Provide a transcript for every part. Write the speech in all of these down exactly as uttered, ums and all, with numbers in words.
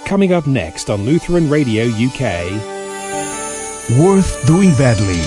Coming up next on Lutheran Radio U K. Worth Doing Badly.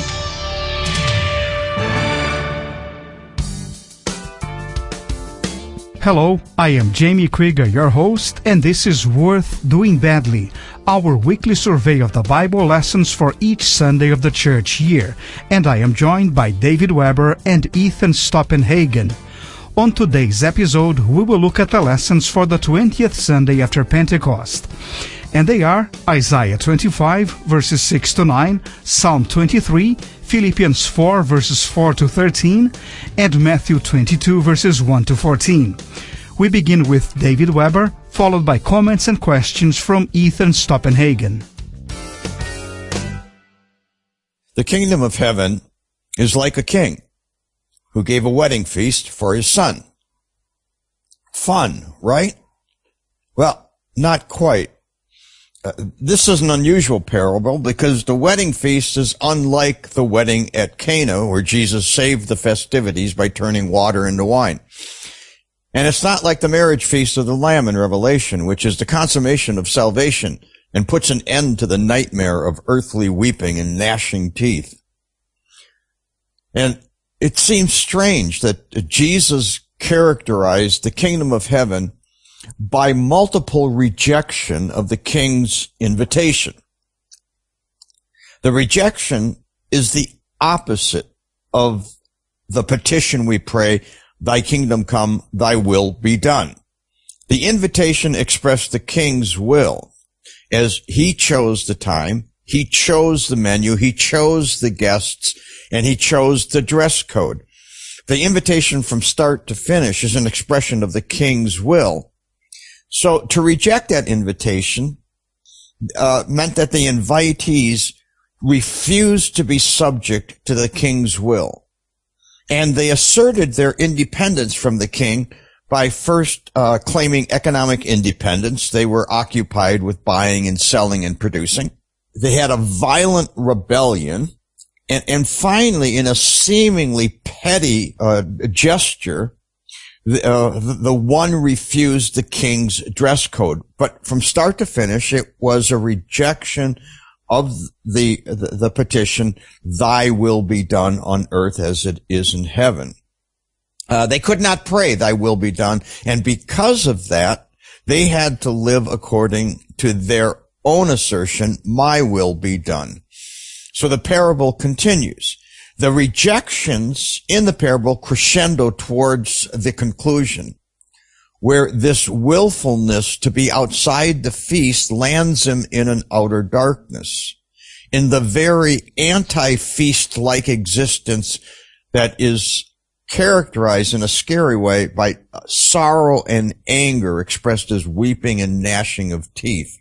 Hello, I am Jamie Krieger, your host, and this is Worth Doing Badly, our weekly survey of the Bible lessons for each Sunday of the church year, and I am joined by David Weber and Ethan Stoppenhagen. On today's episode, we will look at the lessons for the twentieth Sunday after Pentecost, and they are Isaiah twenty-five, verses six to nine, Psalm twenty-three, Philippians four, verses four to thirteen, and Matthew twenty-two, verses one to fourteen. We begin with David Weber, followed by comments and questions from Ethan Stoppenhagen. The kingdom of heaven is like a king who gave a wedding feast for his son. Fun, right? Well, not quite. Uh, this is an unusual parable because the wedding feast is unlike the wedding at Cana, where Jesus saved the festivities by turning water into wine. And it's not like the marriage feast of the Lamb in Revelation, which is the consummation of salvation and puts an end to the nightmare of earthly weeping and gnashing teeth. And it seems strange that Jesus characterized the kingdom of heaven by multiple rejection of the king's invitation. The rejection is the opposite of the petition we pray, thy kingdom come, thy will be done. The invitation expressed the king's will, as he chose the time, he chose the menu, he chose the guests, and he chose the dress code. The invitation from start to finish is an expression of the king's will. So to reject that invitation uh, meant that the invitees refused to be subject to the king's will. And they asserted their independence from the king by first uh, claiming economic independence. They were occupied with buying and selling and producing. They had a violent rebellion. And, and finally, in a seemingly petty uh, gesture, the, uh, the, the one refused the king's dress code. But from start to finish, it was a rejection of the, the, the petition, thy will be done on earth as it is in heaven. Uh, they could not pray, thy will be done. And because of that, they had to live according to their own assertion, my will be done. So the parable continues. The rejections in the parable crescendo towards the conclusion, where this willfulness to be outside the feast lands him in an outer darkness, in the very anti-feast-like existence that is characterized in a scary way by sorrow and anger expressed as weeping and gnashing of teeth.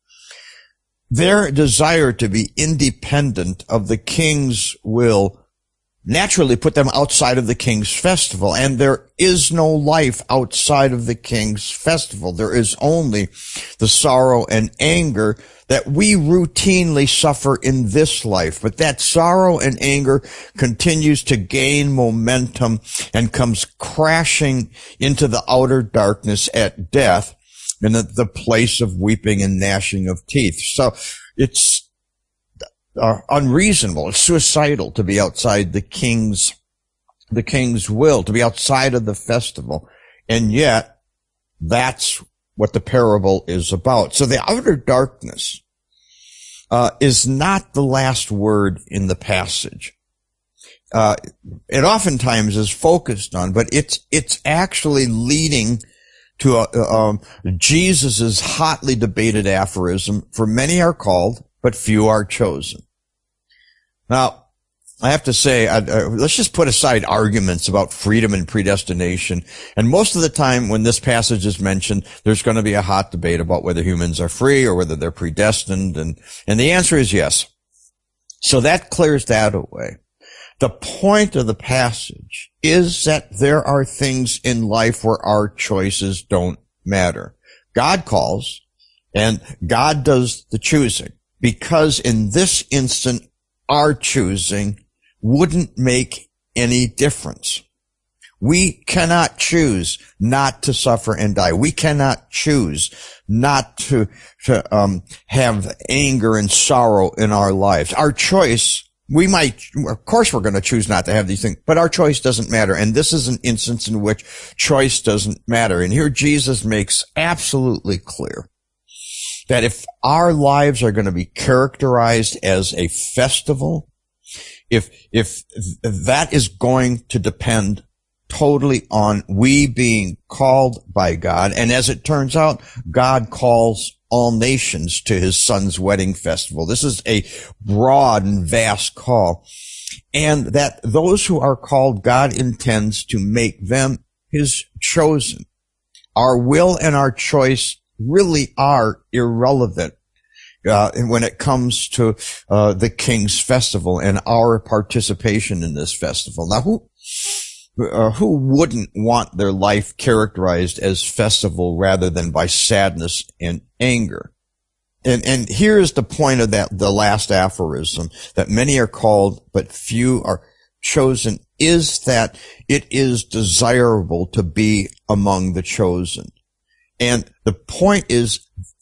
Their desire to be independent of the king's will naturally put them outside of the king's festival, and there is no life outside of the king's festival. There is only the sorrow and anger that we routinely suffer in this life, but that sorrow and anger continues to gain momentum and comes crashing into the outer darkness at death, in the, the place of weeping and gnashing of teeth. So it's uh, unreasonable, it's suicidal to be outside the king's, the king's will, to be outside of the festival. And yet, that's what the parable is about. So the outer darkness uh, is not the last word in the passage. Uh, it oftentimes is focused on, but it's, it's actually leading to uh, um, Jesus's hotly debated aphorism, for many are called, but few are chosen. Now, I have to say, I, uh, let's just put aside arguments about freedom and predestination. And most of the time when this passage is mentioned, there's going to be a hot debate about whether humans are free or whether they're predestined. And, and the answer is yes. So that clears that away. The point of the passage is that there are things in life where our choices don't matter. God calls, and God does the choosing, because in this instant, our choosing wouldn't make any difference. We cannot choose not to suffer and die. We cannot choose not to, to, um, have anger and sorrow in our lives. Our choice, we might, of course we're going to choose not to have these things, but our choice doesn't matter. And this is an instance in which choice doesn't matter. And here Jesus makes absolutely clear that if our lives are going to be characterized as a festival, if, if that is going to depend totally on we being called by God. And as it turns out, God calls all nations to his son's wedding festival. This is a broad and vast call. And that those who are called, God intends to make them his chosen. Our will and our choice really are irrelevant uh, when it comes to uh, the King's festival and our participation in this festival. Now, who uh, who wouldn't want their life characterized as festival rather than by sadness and anger? And and here's the point of that, the last aphorism, that many are called, but few are chosen, is that it is desirable to be among the chosen. And the point is,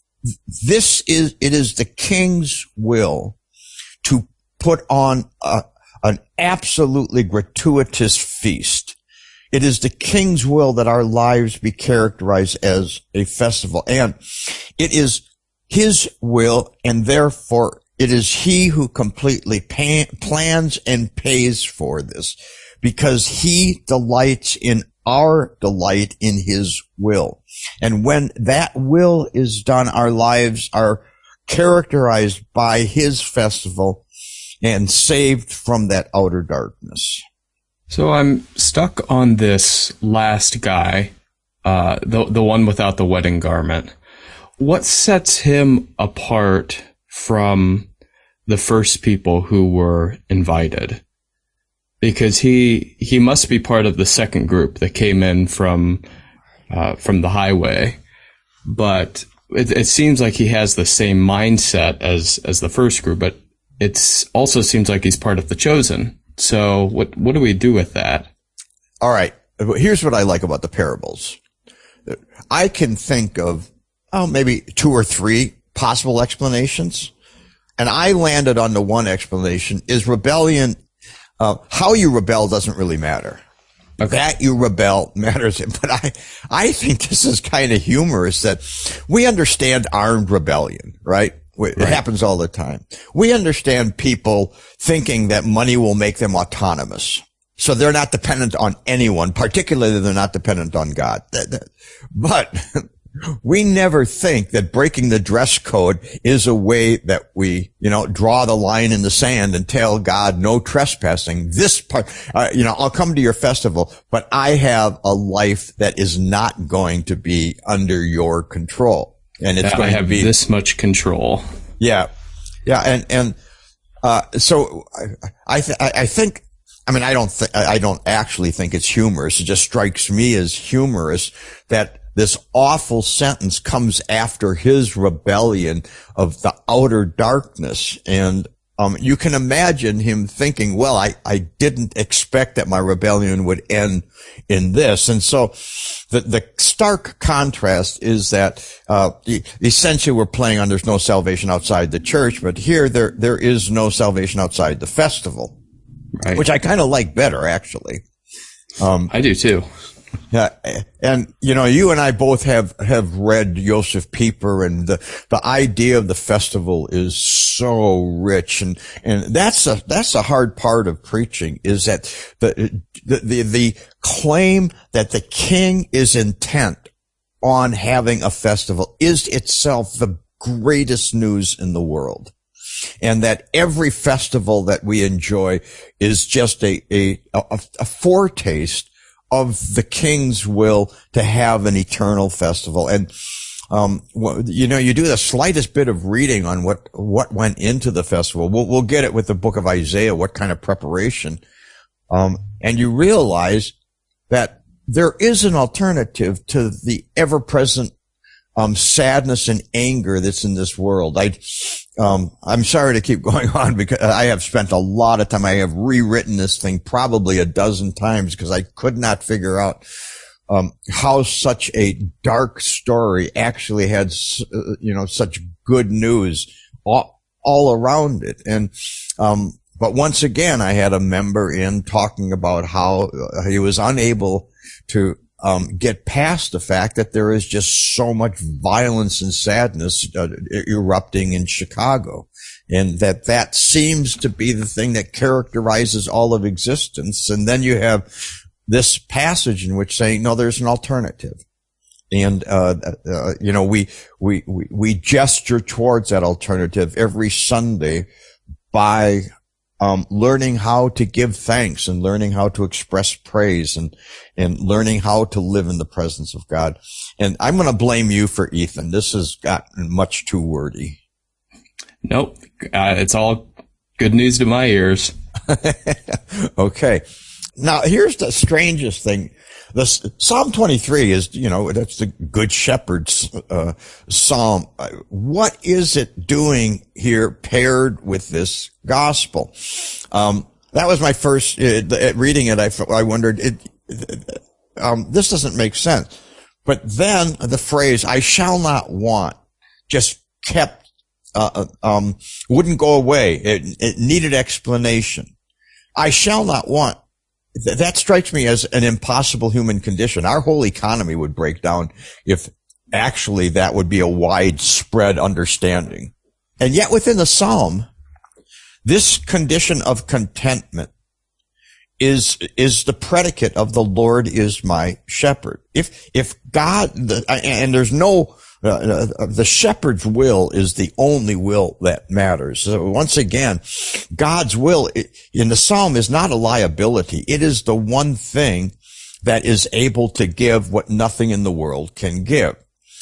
this is, it is the King's will to put on a, an absolutely gratuitous feast. It is the King's will that our lives be characterized as a festival. And it is his will, and therefore it is he who completely pay, plans and pays for this, because he delights in our delight in his will. And when that will is done, our lives are characterized by his festival and saved from that outer darkness. So I'm stuck on this last guy, uh, the the one without the wedding garment. What sets him apart from the first people who were invited? Because he he must be part of the second group that came in from uh, from the highway, but it, it seems like he has the same mindset as as the first group. But it also seems like he's part of the chosen. So what what do we do with that? All right, here's what I like about the parables. I can think of oh maybe two or three possible explanations, and I landed on the one explanation: is rebellion. Uh, how you rebel doesn't really matter. Okay. That you rebel matters. But I, I think this is kind of humorous that we understand armed rebellion, right? It right. happens all the time. We understand people thinking that money will make them autonomous. So they're not dependent on anyone, particularly they're not dependent on God. But we never think that breaking the dress code is a way that we, you know, draw the line in the sand and tell God no trespassing. This part, uh, you know, I'll come to your festival, but I have a life that is not going to be under your control. And it's I going have to be this much control. Yeah. Yeah. And, and, uh, so I, I, th- I think, I mean, I don't think, I don't actually think it's humorous. It just strikes me as humorous that this awful sentence comes after his rebellion of the outer darkness. And, um, you can imagine him thinking, well, I, I didn't expect that my rebellion would end in this. And so the, the stark contrast is that, uh, essentially we're playing on there's no salvation outside the church, but here there, there is no salvation outside the festival, right. Which I kind of like better, actually. Um, I do too. Yeah, and you know, you and I both have have read Joseph Pieper, and the the idea of the festival is so rich, and and that's a that's a hard part of preaching, is that the the the, the claim that the King is intent on having a festival is itself the greatest news in the world. And that every festival that we enjoy is just a a a, a foretaste of the King's will to have an eternal festival. And, um, you know, you do the slightest bit of reading on what, what went into the festival. We'll, we'll get it with the book of Isaiah, what kind of preparation. Um, and you realize that there is an alternative to the ever-present, um, sadness and anger that's in this world. I, um, I'm sorry to keep going on because I have spent a lot of time. I have rewritten this thing probably a dozen times because I could not figure out um, how such a dark story actually had, uh, you know, such good news all, all around it. And, um, but once again, I had a member in talking about how he was unable to um, get past the fact that there is just so much violence and sadness uh, erupting in Chicago, and that that seems to be the thing that characterizes all of existence. And then you have this passage in which saying, no, there's an alternative. And, uh, uh, you know, we, we, we, we gesture towards that alternative every Sunday by Um, learning how to give thanks and learning how to express praise and, and learning how to live in the presence of God. And I'm going to blame you for Ethan. This has gotten much too wordy. Nope. Uh, it's all good news to my ears. Okay. Now, here's the strangest thing. This Psalm twenty-three is, you know, that's the Good Shepherd's uh, psalm. What is it doing here paired with this gospel? Um, that was my first uh, reading it. I, I wondered, it, um, this doesn't make sense. But then the phrase, I shall not want, just kept, uh, um, wouldn't go away. It, it needed explanation. I shall not want. That strikes me as an impossible human condition. Our whole economy would break down if actually that would be a widespread understanding. And yet within the psalm, this condition of contentment is, is the predicate of the Lord is my shepherd. If, if God, the, and there's no, Uh, the shepherd's will is the only will that matters. So once again, God's will in the psalm is not a liability. It is the one thing that is able to give what nothing in the world can give.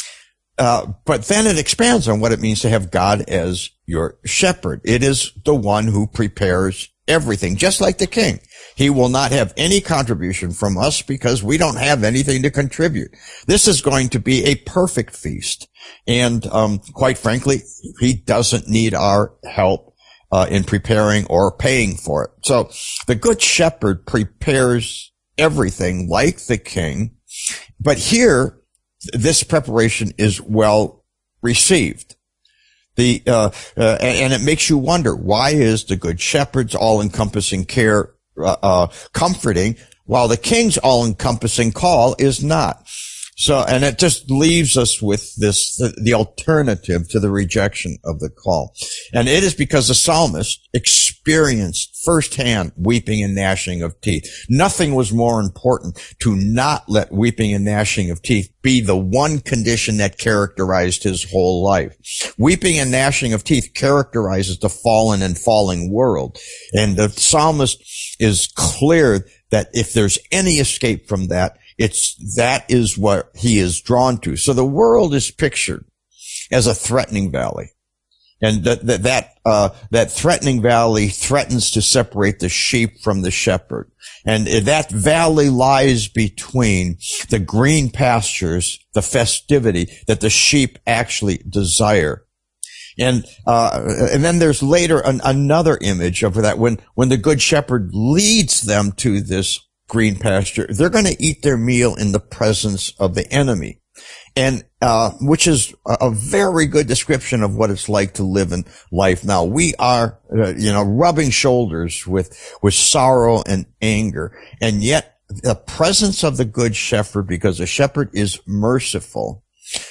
Uh, but then it expands on what it means to have God as your shepherd. It is the one who prepares everything, just like the king. He will not have any contribution from us because we don't have anything to contribute. This is going to be a perfect feast. And, um, quite frankly, he doesn't need our help, uh, in preparing or paying for it. So the good shepherd prepares everything like the king. But here, this preparation is well received. The, uh, uh, and it makes you wonder, why is the good shepherd's all-encompassing care Uh, uh, comforting, while the king's all-encompassing call is not. So, and it just leaves us with this, the, the alternative to the rejection of the call. And it is because the psalmist experienced firsthand weeping and gnashing of teeth. Nothing was more important to not let weeping and gnashing of teeth be the one condition that characterized his whole life. Weeping and gnashing of teeth characterizes the fallen and falling world. And the psalmist is clear that if there's any escape from that, it's, that is what he is drawn to. So the world is pictured as a threatening valley. And that, that, that, uh, that threatening valley threatens to separate the sheep from the shepherd. And that valley lies between the green pastures, the festivity that the sheep actually desire. And, uh, and then there's later an, another image of that when, when the good shepherd leads them to this green pasture, they're going to eat their meal in the presence of the enemy. And, uh, which is a very good description of what it's like to live in life now. We are, uh, you know, rubbing shoulders with, with sorrow and anger. And yet the presence of the good shepherd, because the shepherd is merciful,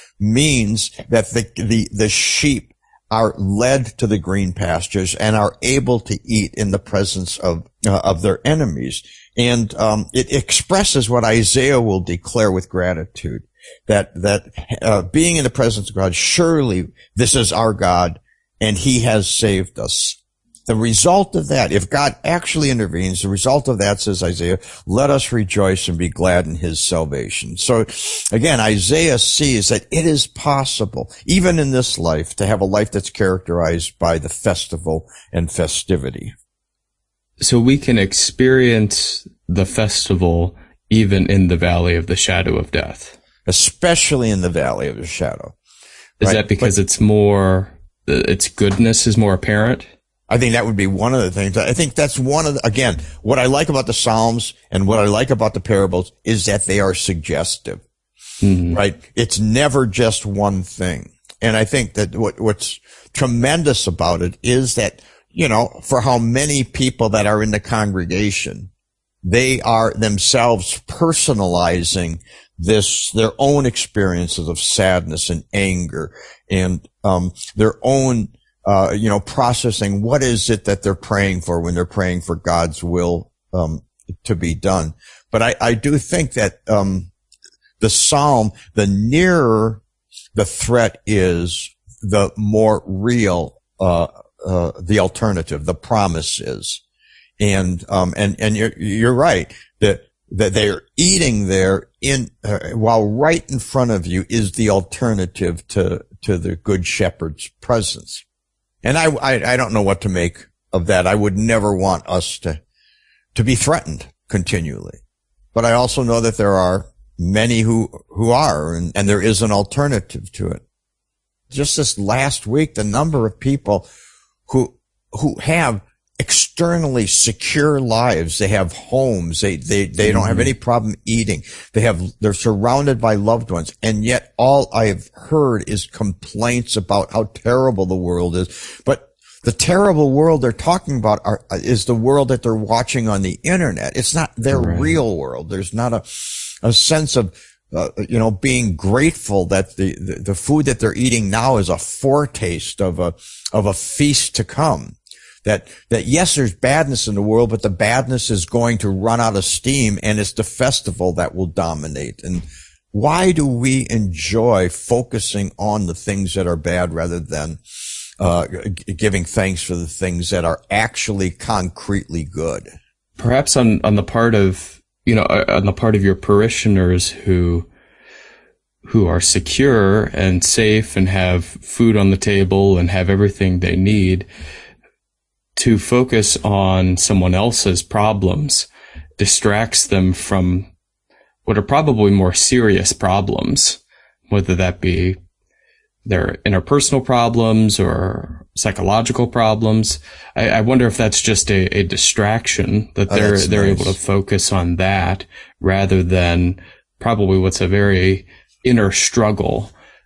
means that the, the, the sheep are led to the green pastures and are able to eat in the presence of, uh, of their enemies. And, um, it expresses what Isaiah will declare with gratitude. That, that, uh, being in the presence of God, surely this is our God and he has saved us. The result of that, if God actually intervenes, the result of that, says Isaiah, let us rejoice and be glad in his salvation. So again, Isaiah sees that it is possible, even in this life, to have a life that's characterized by the festival and festivity. So we can experience the festival even in the valley of the shadow of death. Especially in the valley of the shadow. Is right? that because but, it's more its goodness is more apparent? I think that would be one of the things. I think that's one of the, again, what I like about the Psalms and what I like about the parables is that they are suggestive, mm-hmm. right? It's never just one thing. And I think that what, what's tremendous about it is that, you know, for how many people that are in the congregation, they are themselves personalizing this, their own experiences of sadness and anger and, um, their own, uh, you know, processing what is it that they're praying for when they're praying for God's will, um, to be done. But I, I do think that, um, the Psalm, the nearer the threat is, the more real, uh, uh, the alternative, the promise is. And, um, and, and you're, you're right that, that they're eating there in, uh, while right in front of you is the alternative to, to the Good Shepherd's presence. And I, I, I don't know what to make of that. I would never want us to, to be threatened continually. But I also know that there are many who, who are, and, and there is an alternative to it. Just this last week, the number of people who, who have externally secure lives. They have homes. They, they, they mm-hmm. don't have any problem eating. They have, they're surrounded by loved ones. And yet all I've heard is complaints about how terrible the world is. But the terrible world they're talking about are, is the world that they're watching on the internet. It's not their right. real world. There's not a, a sense of, uh, you know, being grateful that the, the, the food that they're eating now is a foretaste of a, of a feast to come. That, that yes, there's badness in the world, but the badness is going to run out of steam and it's the festival that will dominate. And why do we enjoy focusing on the things that are bad rather than, uh, g- giving thanks for the things that are actually concretely good? Perhaps on, on the part of, you know, on the part of your parishioners who, who are secure and safe and have food on the table and have everything they need, to focus on someone else's problems distracts them from what are probably more serious problems, whether that be their interpersonal problems or psychological problems. I, I wonder if that's just a, a distraction, that they're, oh, they're nice. able to focus on that rather than probably what's a very inner struggle.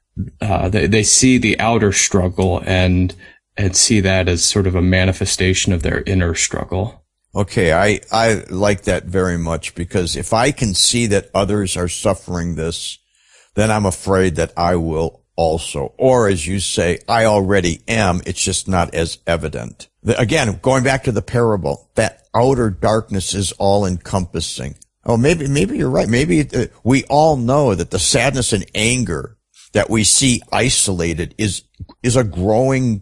Uh, they, they see the outer struggle and and see that as sort of a manifestation of their inner struggle. Okay, I, I like that very much, because if I can see that others are suffering this, then I'm afraid that I will also. Or as you say, I already am, it's just not as evident. The, again, going back to the parable, that outer darkness is all encompassing. Oh, maybe, maybe you're right. Maybe uh, we all know that the sadness and anger that we see isolated is, is a growing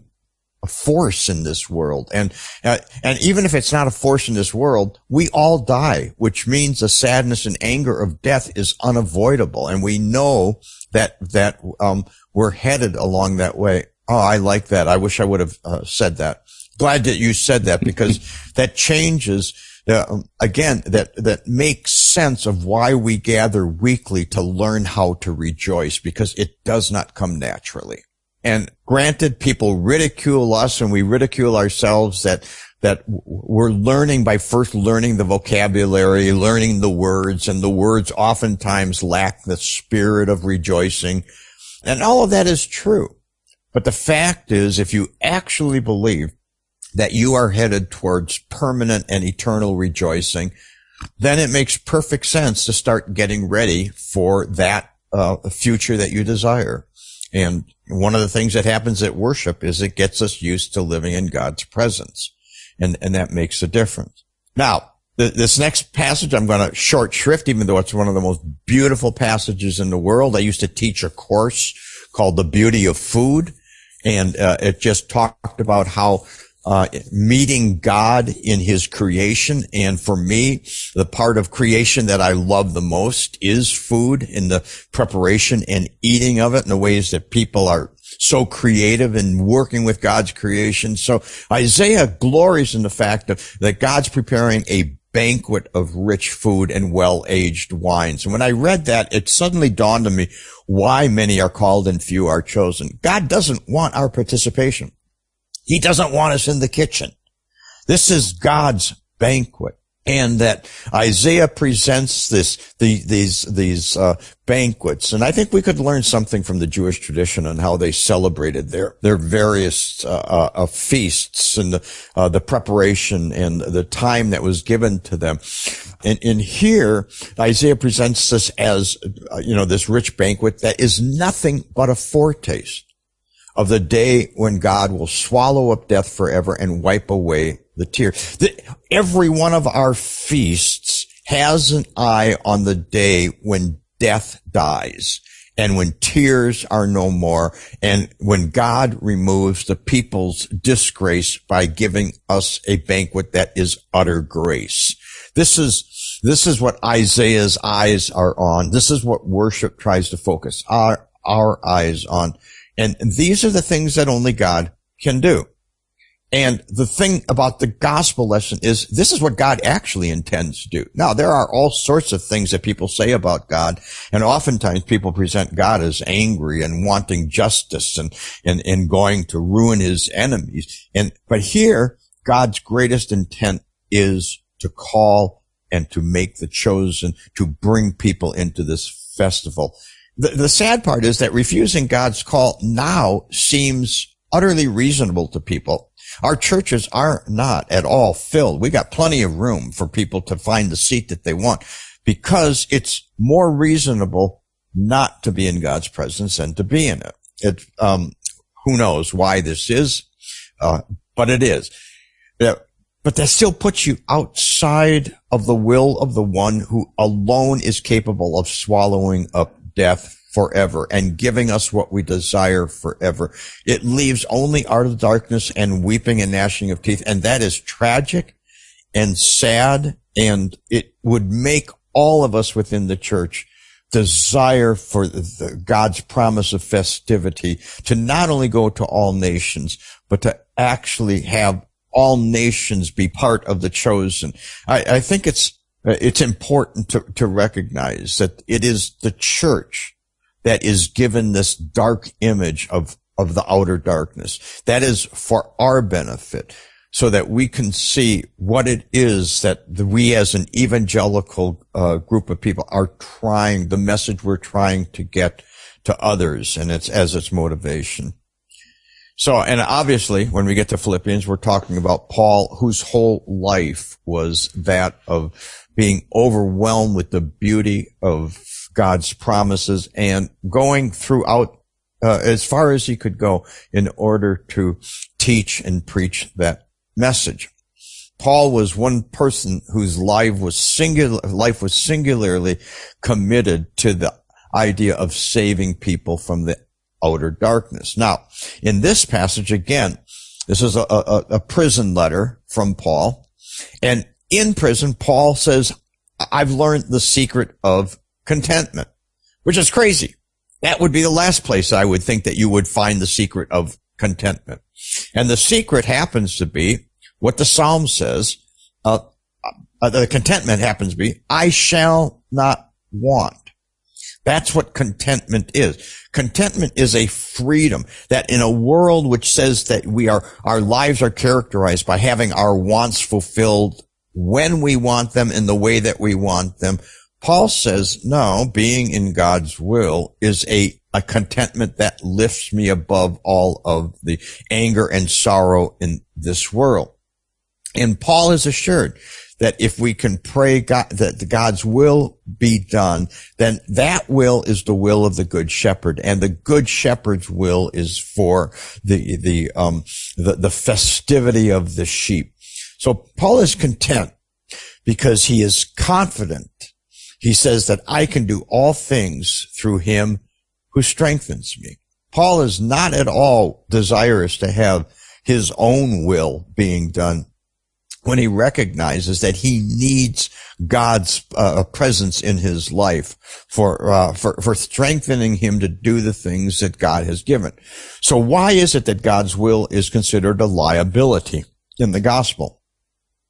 force in this world. And, uh, and even if it's not a force in this world, we all die, which means the sadness and anger of death is unavoidable. And we know that, that, um, we're headed along that way. Oh, I like that. I wish I would have uh, said that. Glad that you said that, because that changes, uh, again, that, that makes sense of why we gather weekly to learn how to rejoice, because it does not come naturally. And granted, people ridicule us and we ridicule ourselves that, that we're learning by first learning the vocabulary, learning the words, and the words oftentimes lack the spirit of rejoicing. And all of that is true. But the fact is, if you actually believe that you are headed towards permanent and eternal rejoicing, then it makes perfect sense to start getting ready for that uh, future that you desire. And one of the things that happens at worship is it gets us used to living in God's presence. And, and that makes a difference. Now, th- this next passage I'm going to short shrift, even though it's one of the most beautiful passages in the world. I used to teach a course called The Beauty of Food. And, uh, it just talked about how, uh, meeting God in his creation. And for me, the part of creation that I love the most is food, in the preparation and eating of it, in the ways that people are so creative in working with God's creation. So Isaiah glories in the fact of, that God's preparing a banquet of rich food and well-aged wines. And when I read that, it suddenly dawned on me why many are called and few are chosen. God doesn't want our participation. He doesn't want us in the kitchen. This is God's banquet. And that Isaiah presents this, the, these, these, uh, banquets. And I think we could learn something from the Jewish tradition on how they celebrated their, their various, uh, uh feasts and the, uh, the preparation and the time that was given to them. And in here, Isaiah presents this as, uh, you know, this rich banquet that is nothing but a foretaste of the day when God will swallow up death forever and wipe away the tear. The, every one of our feasts has an eye on the day when death dies and when tears are no more and when God removes the people's disgrace by giving us a banquet that is utter grace. This is, this is what Isaiah's eyes are on. This is what worship tries to focus our, our eyes on. And these are the things that only God can do. And the thing about the gospel lesson is this is what God actually intends to do. Now, there are all sorts of things that people say about God, and oftentimes people present God as angry and wanting justice and, and, and going to ruin his enemies. And, but here, God's greatest intent is to call and to make the chosen, to bring people into this festival. The, the sad part is that refusing God's call now seems utterly reasonable to people. Our churches are not at all filled. We got plenty of room for people to find the seat that they want because it's more reasonable not to be in God's presence than to be in it. It, um, who knows why this is, uh, but it is. Yeah. But that still puts you outside of the will of the one who alone is capable of swallowing up death forever and giving us what we desire forever. It leaves only outer darkness and weeping and gnashing of teeth. And that is tragic and sad. And it would make all of us within the church desire for the, God's promise of festivity to not only go to all nations, but to actually have all nations be part of the chosen. I, I think it's, it's important to, to recognize that it is the church that is given this dark image of, of the outer darkness. That is for our benefit so that we can see what it is that the, we as an evangelical uh, group of people are trying, the message we're trying to get to others, and it's as its motivation. So, and obviously, when we get to Philippians, we're talking about Paul, whose whole life was that of being overwhelmed with the beauty of God's promises and going throughout uh, as far as he could go in order to teach and preach that message. Paul was one person whose life was singular, life was singularly committed to the idea of saving people from the outer darkness. Now, in this passage, again, this is a, a, a prison letter from Paul. And in prison, Paul says, I've learned the secret of contentment, which is crazy. That would be the last place I would think that you would find the secret of contentment. And the secret happens to be what the Psalm says, uh, uh, the contentment happens to be, I shall not want. That's what contentment is. Contentment is a freedom that in a world which says that we are, our lives are characterized by having our wants fulfilled when we want them in the way that we want them. Paul says, no, being in God's will is a, a contentment that lifts me above all of the anger and sorrow in this world. And Paul is assured that if we can pray God, that God's will be done, then that will is the will of the Good Shepherd, and the Good Shepherd's will is for the the um the, the festivity of the sheep. So Paul is content because he is confident. He says that I can do all things through him who strengthens me. Paul is not at all desirous to have his own will being done when he recognizes that he needs God's uh, presence in his life for, uh, for, for strengthening him to do the things that God has given. So why is it that God's will is considered a liability in the gospel?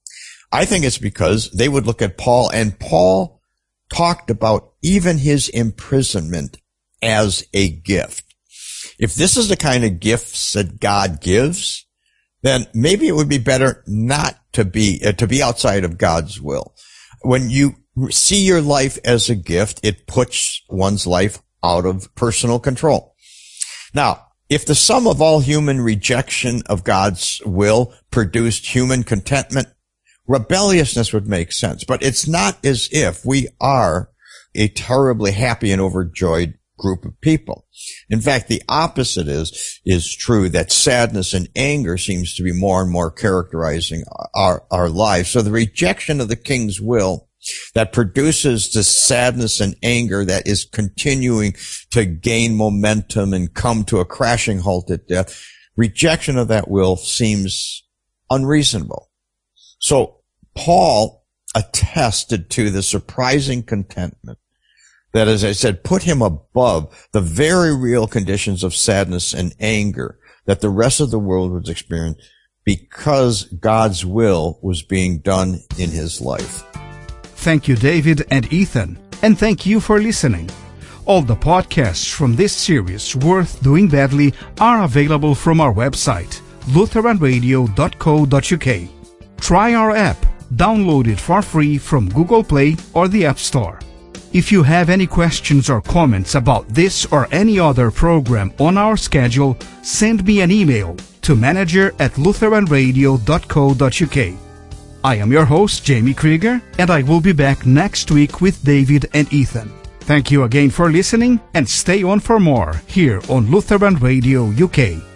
I think it's because they would look at Paul, and Paul talked about even his imprisonment as a gift. If this is the kind of gifts that God gives, then maybe it would be better not to be, uh, to be outside of God's will. When you see your life as a gift, it puts one's life out of personal control. Now, if the sum of all human rejection of God's will produced human contentment, rebelliousness would make sense. But it's not as if we are a terribly happy and overjoyed group of people. In fact, the opposite is, is true, that sadness and anger seems to be more and more characterizing our, our lives. So the rejection of the King's will that produces the sadness and anger that is continuing to gain momentum and come to a crashing halt at death, rejection of that will seems unreasonable. So Paul attested to the surprising contentment that, as I said, put him above the very real conditions of sadness and anger that the rest of the world was experiencing, because God's will was being done in his life. Thank you, David and Ethan, and thank you for listening. All the podcasts from this series, Worth Doing Badly, are available from our website, lutheran radio dot co dot u k. Try our app. Download it for free from Google Play or the App Store. If you have any questions or comments about this or any other program on our schedule, send me an email to manager at lutheran radio dot co dot u k. I am your host, Jamie Krieger, and I will be back next week with David and Ethan. Thank you again for listening, and stay on for more here on Lutheran Radio U K.